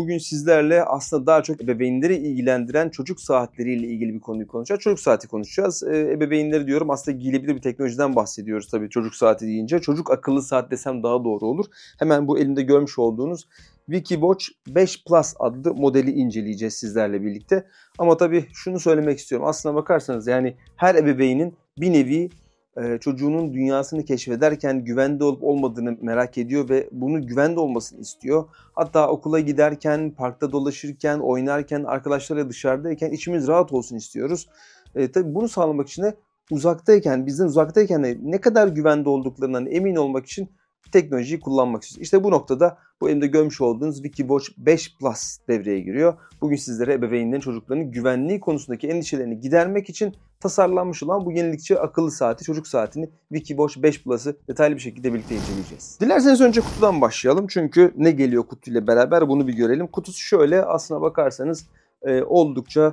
bugün sizlerle aslında daha çok ebeveynleri ilgilendiren çocuk saatleriyle ilgili bir konuyu konuşacağız. Çocuk saati konuşacağız. Ebeveynleri diyorum, aslında giyilebilir bir teknolojiden bahsediyoruz tabii çocuk saati deyince. Çocuk akıllı saat desem daha doğru olur. Hemen bu elimde görmüş olduğunuz Wikiwatch 5 Plus adlı modeli inceleyeceğiz sizlerle birlikte. Ama tabii şunu söylemek istiyorum. Aslına bakarsanız yani her ebeveynin bir nevi çocuğunun dünyasını keşfederken güvende olup olmadığını merak ediyor ve bunun güvende olmasını istiyor. Hatta okula giderken, parkta dolaşırken, oynarken, arkadaşlarıyla dışarıdayken içimiz rahat olsun istiyoruz. Tabii bunu sağlamak için de bizden uzaktayken de ne kadar güvende olduklarından emin olmak için teknolojiyi kullanmak istiyoruz. İşte bu noktada bu elimde görmüş olduğunuz Wikiwatch 5 Plus devreye giriyor. Bugün sizlere ebeveynlerin çocuklarının güvenliği konusundaki endişelerini gidermek için tasarlanmış olan bu yenilikçi akıllı saati, çocuk saatini Wikiwatch 5 Plus'ı detaylı bir şekilde birlikte inceleyeceğiz. Dilerseniz önce kutudan başlayalım. Çünkü ne geliyor kutuyla beraber bunu bir görelim. Kutusu şöyle, aslına bakarsanız oldukça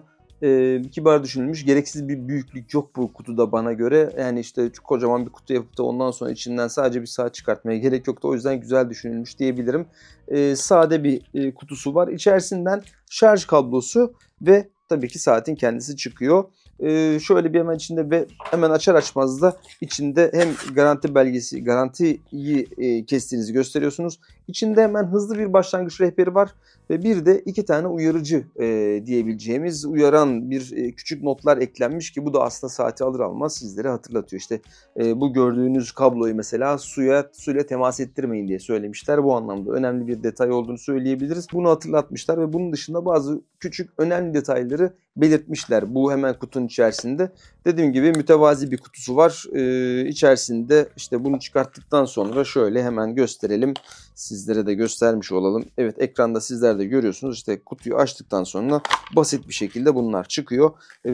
kibar düşünülmüş. Gereksiz bir büyüklük yok bu kutuda bana göre. Yani işte kocaman bir kutu yapıp da ondan sonra içinden sadece bir saat çıkartmaya gerek yoktu. O yüzden güzel düşünülmüş diyebilirim. Sade bir kutusu var. İçerisinden şarj kablosu ve tabii ki saatin kendisi çıkıyor. Şöyle bir hemen içinde ve hemen açar açmaz da içinde hem garanti belgesi, garantiyi kestiğinizi gösteriyorsunuz. İçinde hemen hızlı bir başlangıç rehberi var ve bir de 2 tane uyarıcı diyebileceğimiz uyaran bir küçük notlar eklenmiş ki bu da aslında saati alır almaz sizlere hatırlatıyor. İşte bu gördüğünüz kabloyu mesela suyla temas ettirmeyin diye söylemişler. Bu anlamda önemli bir detay olduğunu söyleyebiliriz. Bunu hatırlatmışlar ve bunun dışında bazı küçük önemli detayları belirtmişler. Bu hemen kutunun içerisinde. Dediğim gibi mütevazi bir kutusu var. İçerisinde işte bunu çıkarttıktan sonra şöyle hemen gösterelim. Sizlere de göstermiş olalım. Evet, ekranda sizler de görüyorsunuz. İşte kutuyu açtıktan sonra basit bir şekilde bunlar çıkıyor.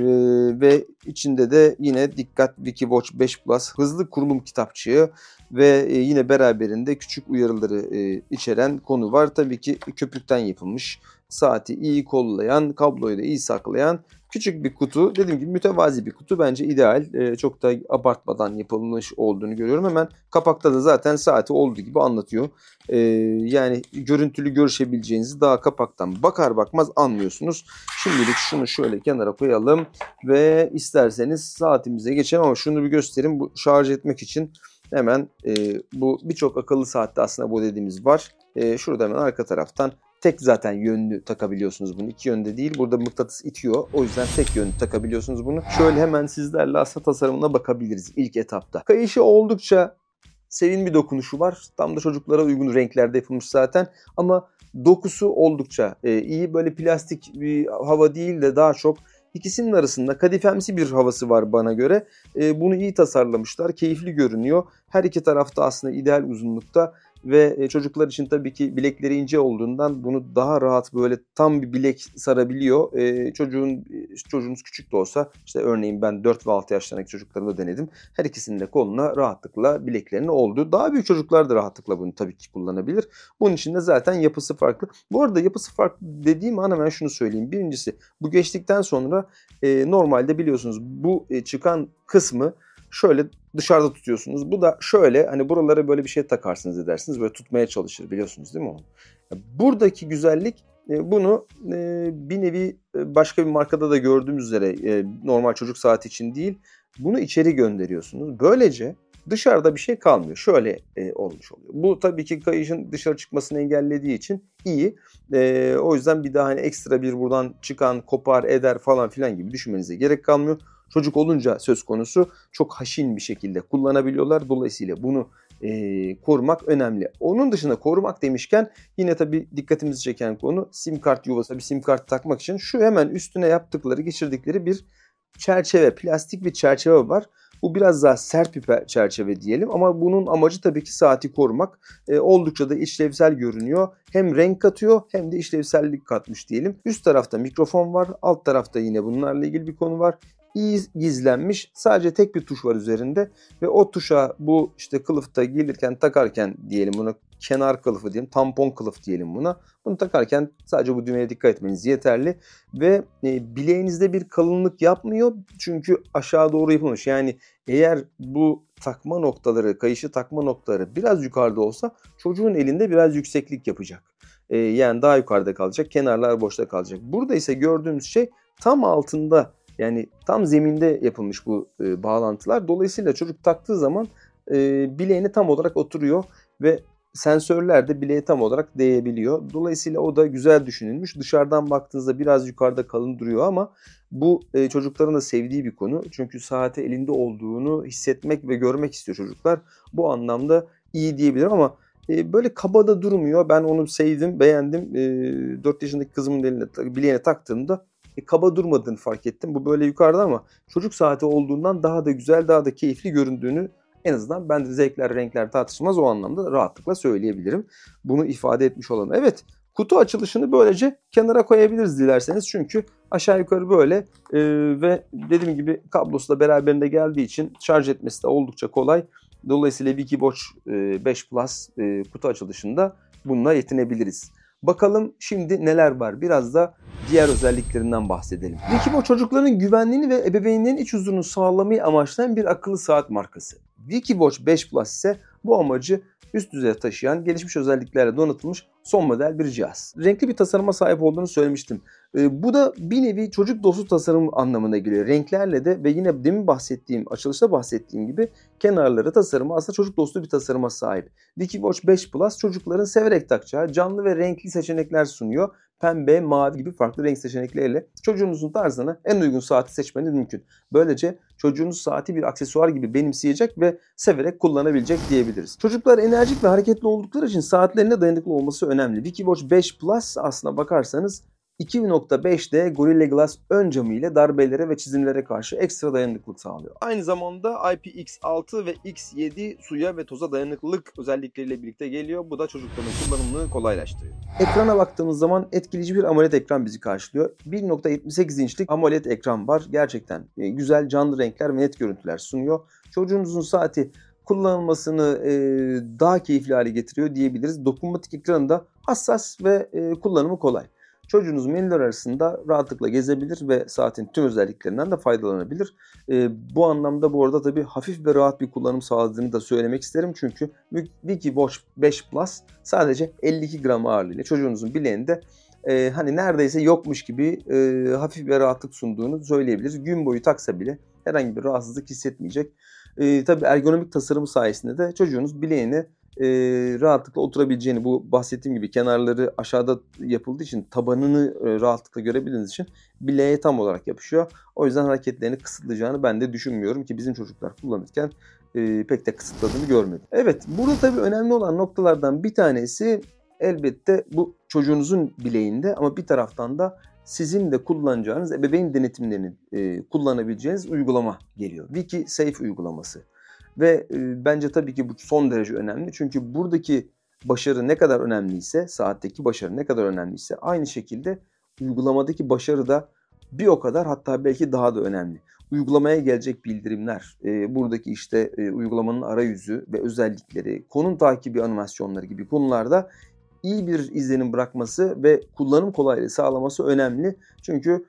Ve içinde de yine dikkat Wikiwatch 5 Plus hızlı kurulum kitapçığı ve yine beraberinde küçük uyarıları içeren konu var. Tabii ki köpükten yapılmış. Saati iyi kollayan, kabloyu da iyi saklayan küçük bir kutu. Dediğim gibi mütevazi bir kutu. Bence ideal. Çok da abartmadan yapılmış olduğunu görüyorum. Hemen kapakta da zaten saati olduğu gibi anlatıyor. Yani görüntülü görüşebileceğinizi daha kapaktan bakar bakmaz anlıyorsunuz. Şimdilik şunu şöyle kenara koyalım ve isterseniz saatimize geçelim ama şunu bir göstereyim. Bu şarj etmek için hemen bu birçok akıllı saatte aslında bu dediğimiz var. Şurada hemen arka taraftan tek zaten yönlü takabiliyorsunuz bunu. 2 yönde değil. Burada mıknatıs itiyor. O yüzden tek yönlü takabiliyorsunuz bunu. Şöyle hemen sizlerle aslında tasarımına bakabiliriz ilk etapta. Kayışı oldukça sevimli bir dokunuşu var. Tam da çocuklara uygun renklerde yapılmış zaten. Ama dokusu oldukça iyi. Böyle plastik bir hava değil de daha çok ikisinin arasında kadifemsi bir havası var bana göre. Bunu iyi tasarlamışlar. Keyifli görünüyor. Her iki tarafta aslında ideal uzunlukta. Ve çocuklar için tabii ki bilekleri ince olduğundan bunu daha rahat böyle tam bir bilek sarabiliyor. Çocuğunuz küçük de olsa işte örneğin ben 4 ve 6 yaşlarındaki çocuklarımda denedim. Her ikisinin de koluna rahatlıkla bileklerini oldu. Daha büyük çocuklar da rahatlıkla bunu tabii ki kullanabilir. Bunun için de zaten yapısı farklı. Bu arada yapısı farklı dediğim an hemen şunu söyleyeyim. Birincisi bu geçtikten sonra normalde biliyorsunuz bu çıkan kısmı şöyle dışarıda tutuyorsunuz. Bu da şöyle hani buralara böyle bir şey takarsınız edersiniz. Böyle tutmaya çalışır biliyorsunuz değil mi onu? Buradaki güzellik bunu bir nevi başka bir markada da gördüğümüz üzere normal çocuk saati için değil. Bunu içeri gönderiyorsunuz. Böylece dışarıda bir şey kalmıyor. Şöyle olmuş oluyor. Bu tabii ki kayışın dışarı çıkmasını engellediği için iyi. O yüzden bir daha hani ekstra bir buradan çıkan kopar eder falan filan gibi düşünmenize gerek kalmıyor. Çocuk olunca söz konusu çok haşin bir şekilde kullanabiliyorlar. Dolayısıyla bunu korumak önemli. Onun dışında korumak demişken yine tabii dikkatimizi çeken konu sim kart yuvası. Bir sim kart takmak için şu hemen üstüne geçirdikleri bir çerçeve, plastik bir çerçeve var. Bu biraz daha sert bir çerçeve diyelim ama bunun amacı tabii ki saati korumak. Oldukça da işlevsel görünüyor. Hem renk katıyor hem de işlevsellik katmış diyelim. Üst tarafta mikrofon var. Alt tarafta yine bunlarla ilgili bir konu var. İyi gizlenmiş. Sadece tek bir tuş var üzerinde ve o tuşa bu işte kılıfta gelirken takarken diyelim buna kenar kılıfı diyelim, tampon kılıf diyelim buna. Bunu takarken sadece bu düğmeye dikkat etmeniz yeterli ve bileğinizde bir kalınlık yapmıyor çünkü aşağı doğru yapılmış. Yani eğer bu takma noktaları, kayışı takma noktaları biraz yukarıda olsa çocuğun elinde biraz yükseklik yapacak. Yani daha yukarıda kalacak. Kenarlar boşta kalacak. Burada ise gördüğümüz şey tam altında, yani tam zeminde yapılmış bu bağlantılar. Dolayısıyla çocuk taktığı zaman bileğine tam olarak oturuyor ve sensörler de bileğe tam olarak değebiliyor. Dolayısıyla o da güzel düşünülmüş. Dışarıdan baktığınızda biraz yukarıda kalın duruyor ama bu çocukların da sevdiği bir konu. Çünkü saati elinde olduğunu hissetmek ve görmek istiyor çocuklar. Bu anlamda iyi diyebilirim ama böyle kaba da durmuyor. Ben onu sevdim, beğendim. 4 yaşındaki kızımın bileğine taktığımda kaba durmadığını fark ettim. Bu böyle yukarıda ama çocuk saati olduğundan daha da güzel, daha da keyifli göründüğünü en azından ben de zevkler, renkler tartışılmaz o anlamda rahatlıkla söyleyebilirim. Bunu ifade etmiş olalım. Evet, kutu açılışını böylece kenara koyabiliriz dilerseniz. Çünkü aşağı yukarı böyle ve dediğim gibi kablosu da beraberinde geldiği için şarj etmesi de oldukça kolay. Dolayısıyla Wikiwatch 5 Plus kutu açılışında bununla yetinebiliriz. Bakalım şimdi neler var? Biraz da diğer özelliklerinden bahsedelim. Wikiwatch çocukların güvenliğini ve ebeveynlerin iç huzurunu sağlamayı amaçlayan bir akıllı saat markası. Wikiwatch 5 Plus ise bu amacı üst düzeye taşıyan, gelişmiş özelliklerle donatılmış son model bir cihaz. Renkli bir tasarıma sahip olduğunu söylemiştim. Bu da bir nevi çocuk dostu tasarım anlamına geliyor. Renklerle de ve yine demin açılışta bahsettiğim gibi kenarları, tasarımı aslında çocuk dostu bir tasarıma sahip. Wikiwatch 5 Plus çocukların severek takacağı canlı ve renkli seçenekler sunuyor. Pembe, mavi gibi farklı renk seçenekleriyle çocuğunuzun tarzına en uygun saati seçmeniz mümkün. Böylece çocuğunuz saati bir aksesuar gibi benimseyecek ve severek kullanabilecek diyebiliriz. Çocuklar enerjik ve hareketli oldukları için saatlerine dayanıklı olması önemli. Wikiwatch 5 Plus aslına bakarsanız 2.5D Gorilla Glass ön camı ile darbelere ve çizimlere karşı ekstra dayanıklılık sağlıyor. Aynı zamanda IPX6 ve X7 suya ve toza dayanıklılık özellikleriyle birlikte geliyor. Bu da çocukların kullanımını kolaylaştırıyor. Ekrana baktığımız zaman etkileyici bir AMOLED ekran bizi karşılıyor. 1.78 inçlik AMOLED ekran var. Gerçekten güzel canlı renkler ve net görüntüler sunuyor. Çocuğunuzun saati kullanılmasını daha keyifli hale getiriyor diyebiliriz. Dokunmatik ekranı da hassas ve kullanımı kolay. Çocuğunuz menüler arasında rahatlıkla gezebilir ve saatin tüm özelliklerinden de faydalanabilir. Bu anlamda bu arada tabii hafif ve rahat bir kullanım sağladığını da söylemek isterim. Çünkü Wikiwatch 5 Plus sadece 52 gram ağırlığıyla çocuğunuzun bileğinde hani neredeyse yokmuş gibi hafif ve rahatlık sunduğunu söyleyebiliriz. Gün boyu taksa bile herhangi bir rahatsızlık hissetmeyecek. Tabii ergonomik tasarımı sayesinde de çocuğunuz bileğine rahatlıkla oturabileceğini, bu bahsettiğim gibi kenarları aşağıda yapıldığı için tabanını rahatlıkla görebildiğiniz için bileğe tam olarak yapışıyor. O yüzden hareketlerini kısıtlayacağını ben de düşünmüyorum ki bizim çocuklar kullanırken pek de kısıtladığını görmedim. Evet, burada tabii önemli olan noktalardan bir tanesi elbette bu çocuğunuzun bileğinde ama bir taraftan da sizin de kullanacağınız ebeveyn denetimlerini kullanabileceğiniz uygulama geliyor. WikiSafe uygulaması. Ve bence tabii ki bu son derece önemli. Çünkü buradaki başarı ne kadar önemliyse, saatteki başarı ne kadar önemliyse aynı şekilde uygulamadaki başarı da bir o kadar, hatta belki daha da önemli. Uygulamaya gelecek bildirimler, buradaki işte uygulamanın arayüzü ve özellikleri, konum takibi animasyonları gibi konularda iyi bir izlenim bırakması ve kullanım kolaylığı sağlaması önemli. Çünkü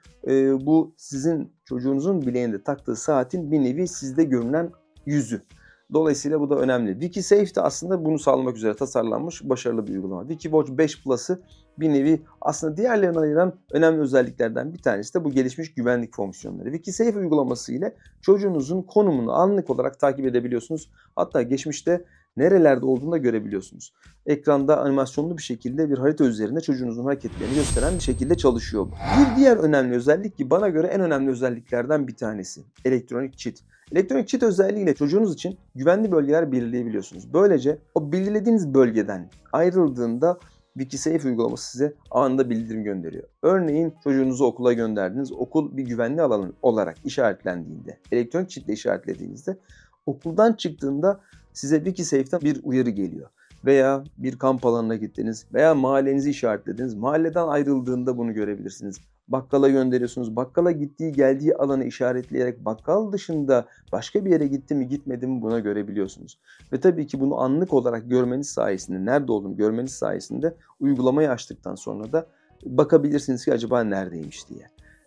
bu sizin çocuğunuzun bileğinde taktığı saatin bir nevi sizde görünen yüzü. Dolayısıyla bu da önemli. WikiSafe de aslında bunu sağlamak üzere tasarlanmış başarılı bir uygulama. Wikiwatch 5 Plus'ı bir nevi aslında diğerlerine ayıran önemli özelliklerden bir tanesi de bu gelişmiş güvenlik fonksiyonları. WikiSafe uygulaması ile çocuğunuzun konumunu anlık olarak takip edebiliyorsunuz. Hatta geçmişte nerelerde olduğunu da görebiliyorsunuz. Ekranda animasyonlu bir şekilde bir harita üzerinde çocuğunuzun hareketlerini gösteren bir şekilde çalışıyor bu. Bir diğer önemli özellik ki bana göre en önemli özelliklerden bir tanesi. Elektronik çit. Elektronik çit özelliğiyle çocuğunuz için güvenli bölgeler belirleyebiliyorsunuz. Böylece o belirlediğiniz bölgeden ayrıldığında WikiSafe uygulaması size anında bildirim gönderiyor. Örneğin çocuğunuzu okula gönderdiniz. Okul bir güvenli alan olarak işaretlendiğinde, elektronik çitle işaretlediğinizde okuldan çıktığında size WikiSafe'den bir uyarı geliyor. Veya bir kamp alanına gittiniz veya mahallenizi işaretlediniz. Mahalleden ayrıldığında bunu görebilirsiniz. Bakkala gönderiyorsunuz. Bakkala gittiği geldiği alanı işaretleyerek bakkal dışında başka bir yere gitti mi gitmedi mi buna görebiliyorsunuz. Ve tabii ki bunu anlık olarak görmeniz sayesinde, nerede olduğunu görmeniz sayesinde uygulamayı açtıktan sonra da bakabilirsiniz ki acaba neredeymiş diye.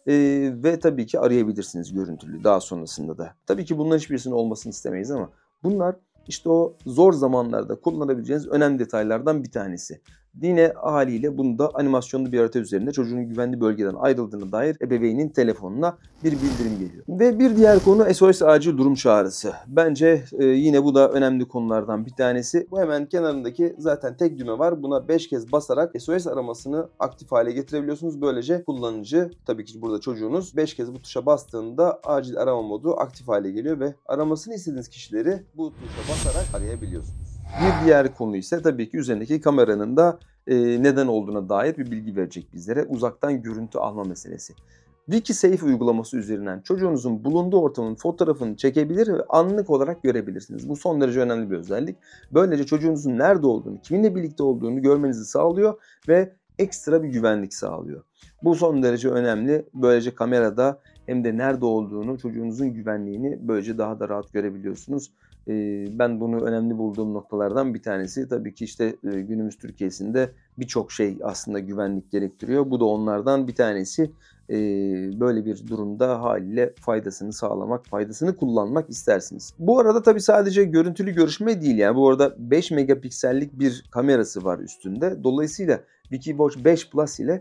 Ve tabii ki arayabilirsiniz görüntülü daha sonrasında da. Tabii ki bunların hiçbirisinin olmasını istemeyiz ama bunlar işte o zor zamanlarda kullanabileceğiniz önemli detaylardan bir tanesi. Yine haliyle bunda animasyonlu bir harita üzerinde çocuğun güvenli bölgeden ayrıldığına dair ebeveynin telefonuna bir bildirim geliyor. Ve bir diğer konu SOS acil durum çağrısı. Bence yine bu da önemli konulardan bir tanesi. Bu hemen kenarındaki zaten tek düğme var. Buna 5 kez basarak SOS aramasını aktif hale getirebiliyorsunuz. Böylece kullanıcı, tabii ki burada çocuğunuz 5 kez bu tuşa bastığında acil arama modu aktif hale geliyor ve aramasını istediğiniz kişileri bu tuşa basarak arayabiliyorsunuz. Bir diğer konu ise tabii ki üzerindeki kameranın da neden olduğuna dair bir bilgi verecek bizlere. Uzaktan görüntü alma meselesi. Wikisafe uygulaması üzerinden çocuğunuzun bulunduğu ortamın fotoğrafını çekebilir ve anlık olarak görebilirsiniz. Bu son derece önemli bir özellik. Böylece çocuğunuzun nerede olduğunu, kiminle birlikte olduğunu görmenizi sağlıyor ve ekstra bir güvenlik sağlıyor. Bu son derece önemli. Böylece kamerada hem de nerede olduğunu, çocuğunuzun güvenliğini böylece daha da rahat görebiliyorsunuz. Ben bunu önemli bulduğum noktalardan bir tanesi. Tabii ki işte günümüz Türkiye'sinde birçok şey aslında güvenlik gerektiriyor. Bu da onlardan bir tanesi. Böyle bir durumda haliyle faydasını sağlamak, faydasını kullanmak istersiniz. Bu arada tabii sadece görüntülü görüşme değil, yani bu arada 5 megapiksellik bir kamerası var üstünde. Dolayısıyla Wikiwatch 5 Plus ile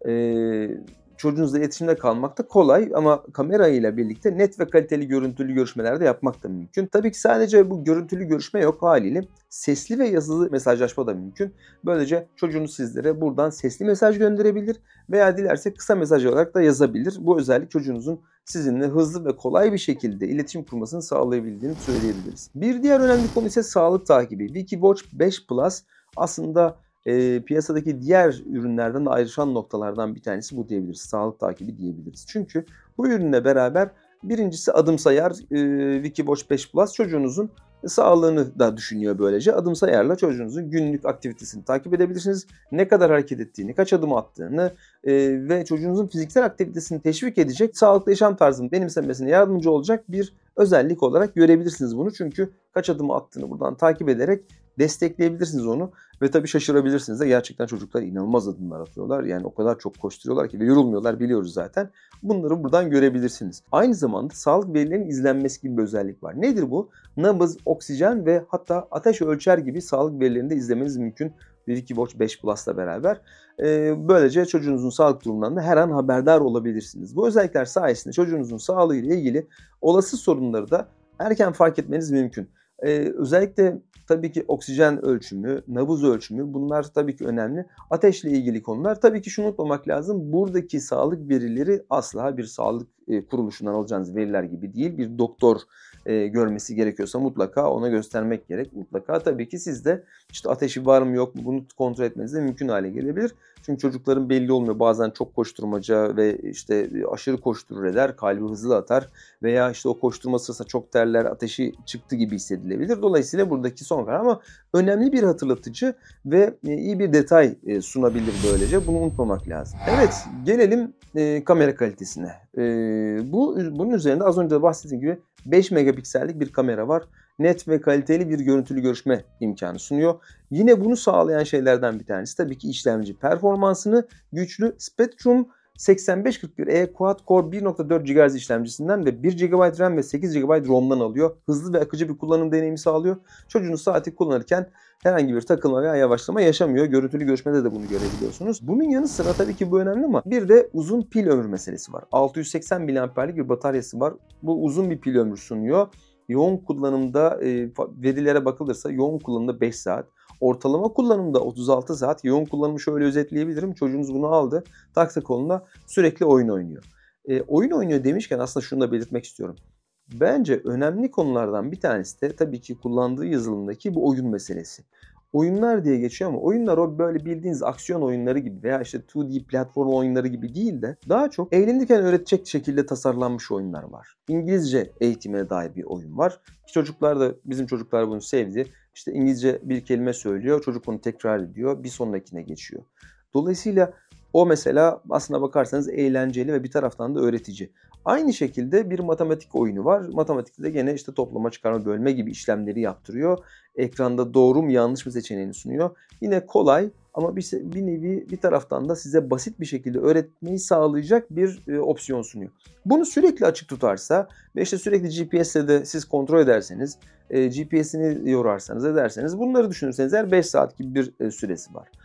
çocuğunuzla iletişimde kalmak da kolay ama kamera ile birlikte net ve kaliteli görüntülü görüşmeler de yapmak da mümkün. Tabii ki sadece bu görüntülü görüşme yok, haliyle sesli ve yazılı mesajlaşma da mümkün. Böylece çocuğunuz sizlere buradan sesli mesaj gönderebilir veya dilerse kısa mesaj olarak da yazabilir. Bu özellik çocuğunuzun sizinle hızlı ve kolay bir şekilde iletişim kurmasını sağlayabildiğini söyleyebiliriz. Bir diğer önemli konu ise sağlık takibi. Wikiwatch 5 Plus aslında piyasadaki diğer ürünlerden de ayrışan noktalardan bir tanesi bu diyebiliriz. Sağlık takibi diyebiliriz. Çünkü bu ürünle beraber birincisi adım sayar Wikiwatch 5 Plus çocuğunuzun sağlığını da düşünüyor böylece. Adım sayarla çocuğunuzun günlük aktivitesini takip edebilirsiniz. Ne kadar hareket ettiğini, kaç adım attığını ve çocuğunuzun fiziksel aktivitesini teşvik edecek, sağlıklı yaşam tarzını benimsemesine yardımcı olacak bir özellik olarak görebilirsiniz bunu. Çünkü kaç adım attığını buradan takip ederek destekleyebilirsiniz onu ve tabii şaşırabilirsiniz de gerçekten çocuklar inanılmaz adımlar atıyorlar. Yani o kadar çok koşturuyorlar ki ve yorulmuyorlar, biliyoruz zaten. Bunları buradan görebilirsiniz. Aynı zamanda sağlık verilerinin izlenmesi gibi bir özellik var. Nedir bu? Nabız, oksijen ve hatta ateş ölçer gibi sağlık verilerini de izlemeniz mümkün. Wikiwatch 5 Plus'la beraber. Böylece çocuğunuzun sağlık durumundan da her an haberdar olabilirsiniz. Bu özellikler sayesinde çocuğunuzun sağlığı ile ilgili olası sorunları da erken fark etmeniz mümkün. Özellikle tabii ki oksijen ölçümü, nabız ölçümü, bunlar tabii ki önemli. Ateşle ilgili konular, tabii ki şunu unutmamak lazım. Buradaki sağlık verileri asla bir sağlık kuruluşundan alacağınız veriler gibi değil. Bir doktor görmesi gerekiyorsa mutlaka ona göstermek gerek. Mutlaka tabii ki siz de işte ateşi var mı yok mu bunu kontrol etmeniz de mümkün hale gelebilir. Çünkü çocukların belli olmuyor. Bazen çok koşturmaca ve işte aşırı koşturur eder, kalbi hızlı atar veya işte o koşturma sırasında çok terler, ateşi çıktı gibi hissedilebilir. Dolayısıyla buradaki son karar ama önemli bir hatırlatıcı ve iyi bir detay sunabilir böylece. Bunu unutmamak lazım. Evet, gelelim kamera kalitesine. Bunun üzerinde az önce de bahsettiğim gibi 5 megapiksellik bir kamera var. Net ve kaliteli bir görüntülü görüşme imkanı sunuyor. Yine bunu sağlayan şeylerden bir tanesi tabii ki işlemci performansını güçlü Spectrum 8541E Quad-Core 1.4 GHz işlemcisinden ve 1 GB RAM ve 8 GB ROM'dan alıyor. Hızlı ve akıcı bir kullanım deneyimi sağlıyor. Çocuğunuz saati kullanırken herhangi bir takılma veya yavaşlama yaşamıyor. Görüntülü görüşmede de bunu görebiliyorsunuz. Bunun yanı sıra tabii ki bu önemli ama bir de uzun pil ömrü meselesi var. 680 mAh'lik bir bataryası var. Bu uzun bir pil ömrü sunuyor. Yoğun kullanımda verilere bakılırsa yoğun kullanımda 5 saat. Ortalama kullanımda 36 saat. Yoğun kullanımı şöyle özetleyebilirim. Çocuğunuz bunu aldı, taktı koluna, sürekli oyun oynuyor. Oyun oynuyor demişken aslında şunu da belirtmek istiyorum. Bence önemli konulardan bir tanesi de tabii ki kullandığı yazılımdaki bu oyun meselesi. Oyunlar diye geçiyor ama oyunlar o böyle bildiğiniz aksiyon oyunları gibi veya işte 2D platform oyunları gibi değil de daha çok eğlenirken öğretecek şekilde tasarlanmış oyunlar var. İngilizce eğitimine dair bir oyun var. Çocuklar da, bizim çocuklar bunu sevdi. İşte İngilizce bir kelime söylüyor, çocuk onu tekrar ediyor, bir sonrakine geçiyor. Dolayısıyla o mesela aslına bakarsanız eğlenceli ve bir taraftan da öğretici. Aynı şekilde bir matematik oyunu var. Matematikte de gene işte toplama, çıkarma, bölme gibi işlemleri yaptırıyor. Ekranda doğru mu yanlış mı seçeneğini sunuyor. Yine kolay ama bir nevi bir taraftan da size basit bir şekilde öğretmeyi sağlayacak bir opsiyon sunuyor. Bunu sürekli açık tutarsa ve işte sürekli GPS'le de siz kontrol ederseniz, GPS'ini yorarsanız ederseniz, bunları düşünürseniz eğer 5 saat gibi bir süresi var.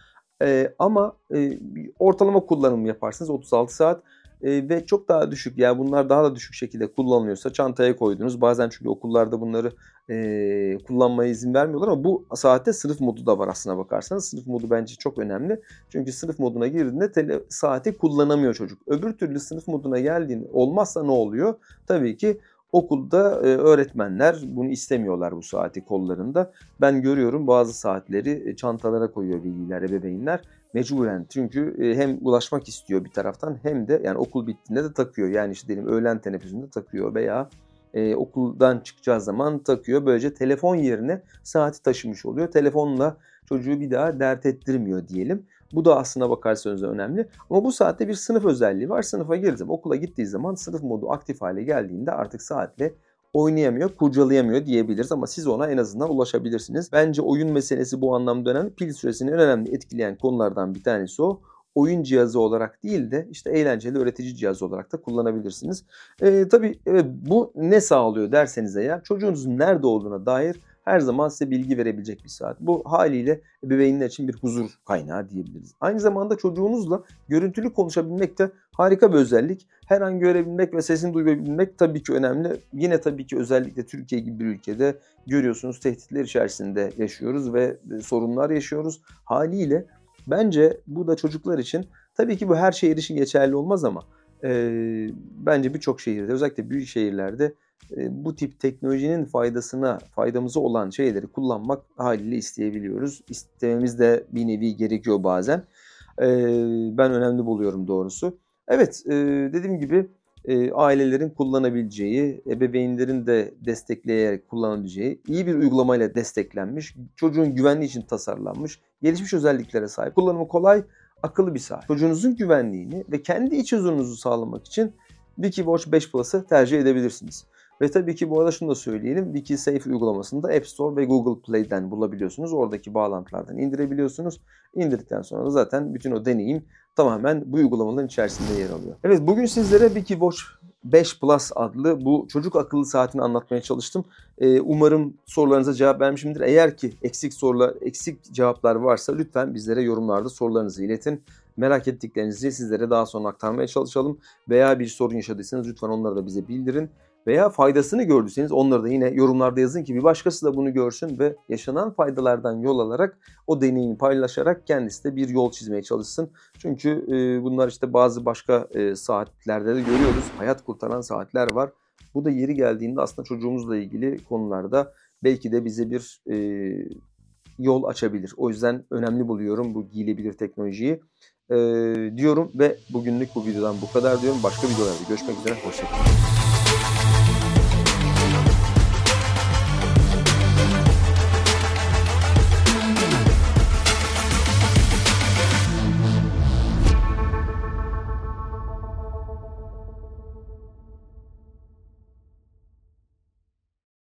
Ama ortalama kullanım yaparsınız 36 saat. Ve çok daha düşük, yani bunlar daha da düşük şekilde kullanılıyorsa çantaya koydunuz. Bazen çünkü okullarda bunları kullanmaya izin vermiyorlar ama bu saatte sınıf modu da var aslına bakarsanız. Sınıf modu bence çok önemli. Çünkü sınıf moduna girdiğinde saati kullanamıyor çocuk. Öbür türlü sınıf moduna geldiğinde olmazsa ne oluyor? Tabii ki okulda öğretmenler bunu istemiyorlar, bu saati kollarında. Ben görüyorum bazı saatleri çantalara koyuyor veliler, ebeveynler. Mecburen, çünkü hem ulaşmak istiyor bir taraftan hem de yani okul bittiğinde de takıyor. Yani işte diyelim öğlen teneffüsünde takıyor veya okuldan çıkacağı zaman takıyor. Böylece telefon yerine saati taşımış oluyor. Telefonla çocuğu bir daha dert ettirmiyor diyelim. Bu da aslına bakarsanız önemli. Ama bu saatte bir sınıf özelliği var. Sınıfa girdi, okula gittiği zaman sınıf modu aktif hale geldiğinde artık saatle oynayamıyor, kurcalayamıyor diyebiliriz ama siz ona en azından ulaşabilirsiniz. Bence oyun meselesi bu anlamda önemli. Pil süresini en önemli etkileyen konulardan bir tanesi o. Oyun cihazı olarak değil de işte eğlenceli öğretici cihazı olarak da kullanabilirsiniz. Tabii evet, bu ne sağlıyor derseniz eğer, çocuğunuzun nerede olduğuna dair her zaman size bilgi verebilecek bir saat. Bu haliyle ebeveynler için bir huzur kaynağı diyebiliriz. Aynı zamanda çocuğunuzla görüntülü konuşabilmek de harika bir özellik. Her an görebilmek ve sesini duyabilmek tabii ki önemli. Yine tabii ki özellikle Türkiye gibi bir ülkede görüyorsunuz tehditler içerisinde yaşıyoruz ve sorunlar yaşıyoruz. Haliyle bence bu da çocuklar için, tabii ki bu her şehir için geçerli olmaz ama bence birçok şehirde, özellikle büyük şehirlerde bu tip teknolojinin faydamıza olan şeyleri kullanmak haliyle isteyebiliyoruz. İstememiz de bir nevi gerekiyor bazen. Ben önemli buluyorum doğrusu. Evet, dediğim gibi ailelerin kullanabileceği, ebeveynlerin de destekleyerek kullanabileceği iyi bir uygulamayla desteklenmiş, çocuğun güvenliği için tasarlanmış, gelişmiş özelliklere sahip, kullanımı kolay, akıllı bir saat. Çocuğunuzun güvenliğini ve kendi iç huzurunuzu sağlamak için Wikiwatch 5 Plus'ı tercih edebilirsiniz. Ve tabii ki bu arada şunu da söyleyelim. WikiSafe uygulamasını da App Store ve Google Play'den bulabiliyorsunuz. Oradaki bağlantılardan indirebiliyorsunuz. İndirdikten sonra da zaten bütün o deneyim tamamen bu uygulamaların içerisinde yer alıyor. Evet, bugün sizlere Wikiwatch 5 Plus adlı bu çocuk akıllı saatini anlatmaya çalıştım. Umarım sorularınıza cevap vermişimdir. Eğer ki eksik cevaplar varsa lütfen bizlere yorumlarda sorularınızı iletin. Merak ettiklerinizi sizlere daha sonra aktarmaya çalışalım. Veya bir sorun yaşadıysanız lütfen onları da bize bildirin. Veya faydasını gördüyseniz onları da yine yorumlarda yazın ki bir başkası da bunu görsün ve yaşanan faydalardan yol alarak, o deneyimi paylaşarak kendisi de bir yol çizmeye çalışsın. Çünkü bunlar işte bazı başka saatlerde de görüyoruz. Hayat kurtaran saatler var. Bu da yeri geldiğinde aslında çocuğumuzla ilgili konularda belki de bize bir yol açabilir. O yüzden önemli buluyorum bu giyilebilir teknolojiyi diyorum ve bugünlük bu videodan bu kadar diyorum. Başka videolarda görüşmek üzere. Hoşçakalın.